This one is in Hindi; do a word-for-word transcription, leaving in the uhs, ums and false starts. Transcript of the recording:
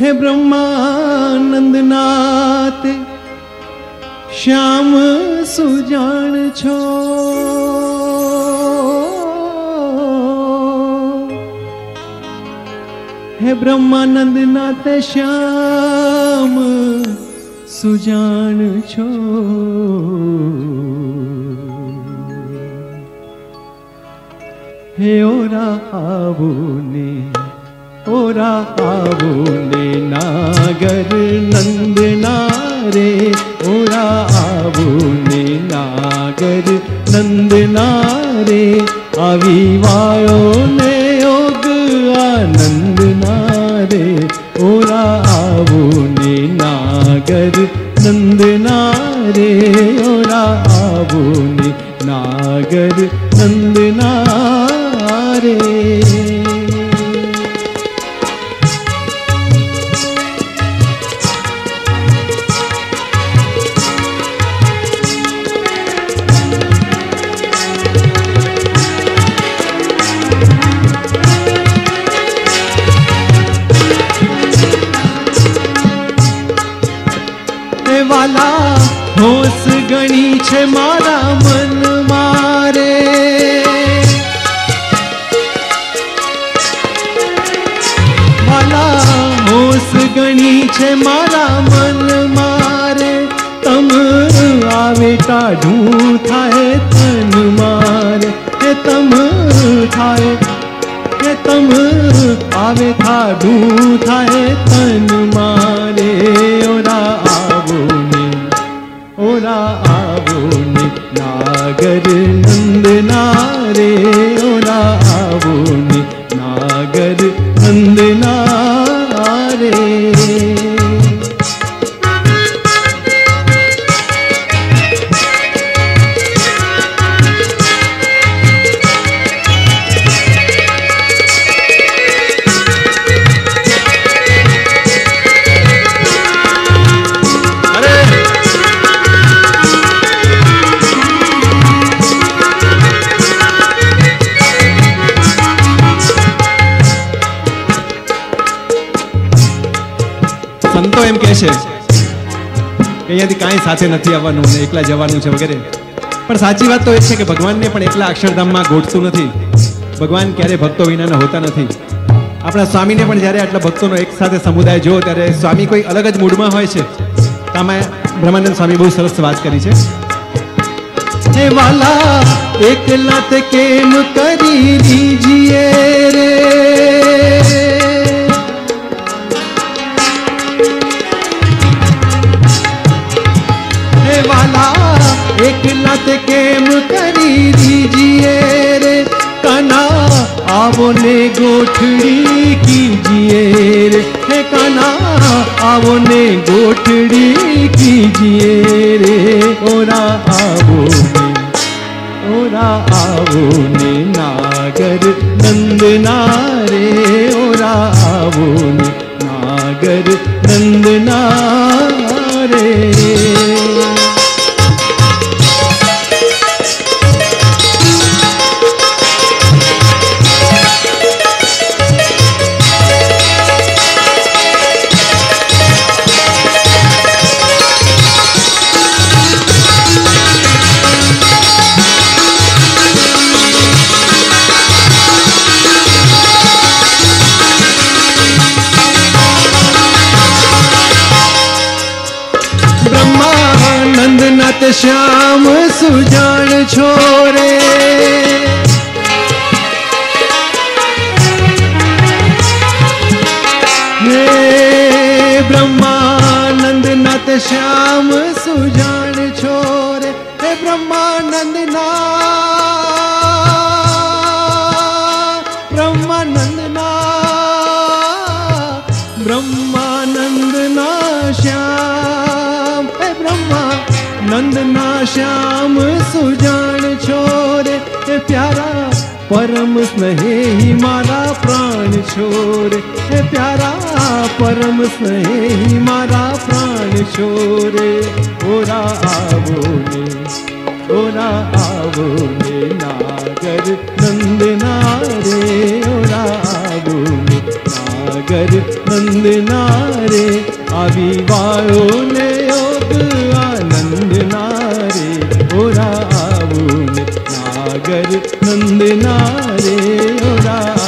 हे ब्रह्मानंद नाथ श्याम सुजान छो। हे ब्रह्मानंद नाथ श्याम सुजान छो। हे ओरा आवो ने ओरा आवो ने नागर नंदना रे। ओरा आवो ने नागर नंदना रे। आवी वायो ने योग आनंद नारे। ओरा आवो ने नागर नंदना रे। ओरा आवो ने नागर नंदना रे। वाला होश गणी छे मारा मन मारे। वाला होश गणी छे मारा मन मारे। तम आवे टाढू थाए तन मारे। हे तम थाए हे तम आवे ठाढू थाए तन मारे। ओरा ओरा आवो ने नागर नंदना रे। ओरा आवो ने नागर नंदना रे। संतो एम कहे कि अहींयाथी कांई साथे नथी आववानुं ने एकला जवानुं छे वगैरे, पण साची वात तो ए छे के भगवानने पण एकला अक्षरधाममां गोठતું નથી। भगवान क्यारे भक्तो विनाना होता નથી। आपणा स्वामीने पण ज्यारे आटला भक्तोनो एक साथे समुदाय जो त्यारे स्वामी कोई अलग ज मूडमां होय छे। आमां ब्रह्मानंद स्वामी बहुत सरस वात करी छे। हे वाला एकला ते केम करी दीजिए रे। वाला एकला ते केम करी दीजिए रे। काना आवो ने गोठड़ी कीजिए रे। हे काना आवो ने गोठड़ी कीजिए रे। ओरा आवो ने ओरा आवो ने नागर नंदना रे। ओरा आवो ने नागर नंदना रे। नंदनाथ श्याम सुजान छोरे। हे ब्रह्मानंद नाथ श्याम सुजान छोरे। हे ब्रह्मानंद नाथ ब्रह्मानंद नाथ ब्रह्मानंद नाथ श्याम। हे ब्रह्मा नंदना श्याम सुजान छोरे। हे प्यारा परम स्नेही मारा प्राण छोरे। हे प्यारा परम स्नेही मारा प्राण छोरे। ओरा आवो ने ओरा आवो ने नागर नंदना रे। ओरा आवो ने नागर नंदना જીવાયો ને યોગ આનંદ નારે ઓરા આવું ને નાગર નંદ નારે ઓરા